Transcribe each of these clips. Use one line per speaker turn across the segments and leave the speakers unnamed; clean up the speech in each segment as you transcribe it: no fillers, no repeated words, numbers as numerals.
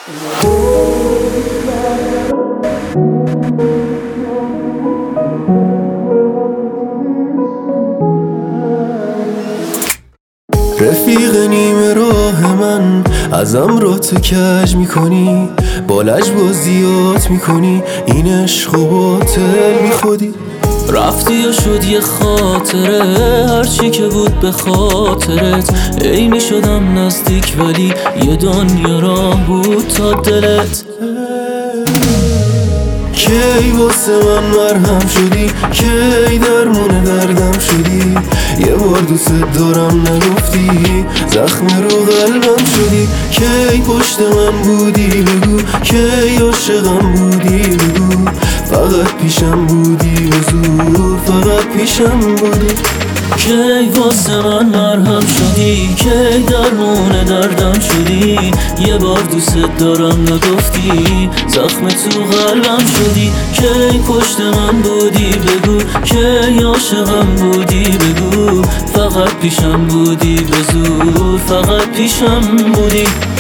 رفیق نیمه راه من ازم رو تو کج میکنی، با لجبازیات میکنی، این عشق و باطل میخودی.
رفتی یا شد یه خاطره، هرچی که بود به خاطرت. ای میشدم نزدیک ولی یه دنیا راه بود تا دلت.
کی واسه من مرهم شدی، کی درمون دردم شدی. یه بار دوست دارم نگفتی، زخم رو قلبم شدی. کی پشت من بودی بگو، کی عاشقم بودی بگو. فقط پیشم بودی به زور، فقط پیشم بودی.
کی واسه من مرهم شدی، کی درمون دردم شدی. یه بار دوست دارم نگفتی، زخم تو قلبم شدی. کی پشت من بودی بگو، کی عاشقم بودی بگو. فقط پیشم بودی به زور، فقط پیشم بودی.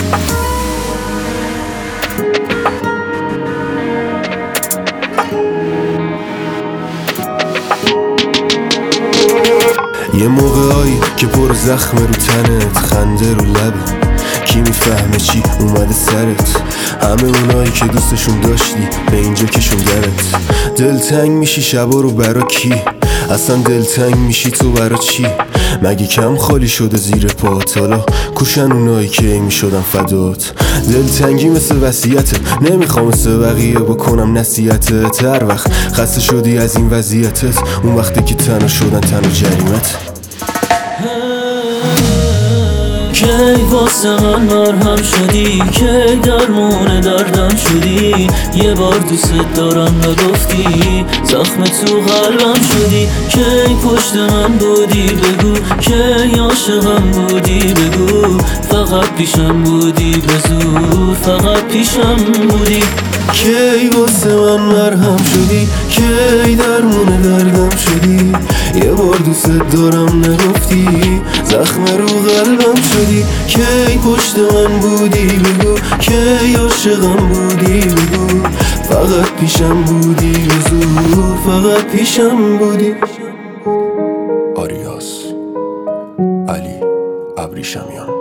یه موقعایی که پر زخم رو تنت، خنده رو لبت، کی میفهمه چی اومده سرت. همه اونایی که دوستشون داشتی به اینجا کشوندنت. دلتنگ میشی شبا رو برا کی؟ اصلا دلتنگ میشی تو برا چی؟ مگه کم خالی شده زیر پات؟ حالا کوشن اونایی که ای میشدن فدات. دلتنگی مثل وصیتت، نمیخوام مثل بقیه بکنم نصیحتت. هر وقت خسته شدی از این وضعیتت، اون وقتی که تنها شدن تنها جریمت.
کی واسه من مرهم شدی، کی درمون دردم شدی. یه بار دوست دارم نگفتی، زخم تو قلبم شدی. کی پشت من بودی بگو، کی عاشقم بودی بگو. فقط پیشم بودی به زور، فقط پیشم بودی.
کی واسه من مرهم شدی، کی درمون دردم شدی. یه بار دوست دارم نگفتی، زخم رو قلبم شدی. کی پشت من بودی بگو، کی عاشقم بودی بگو. فقط پیشم بودی به زور، فقط پیشم بودی. آریاس علی ابریشمیان.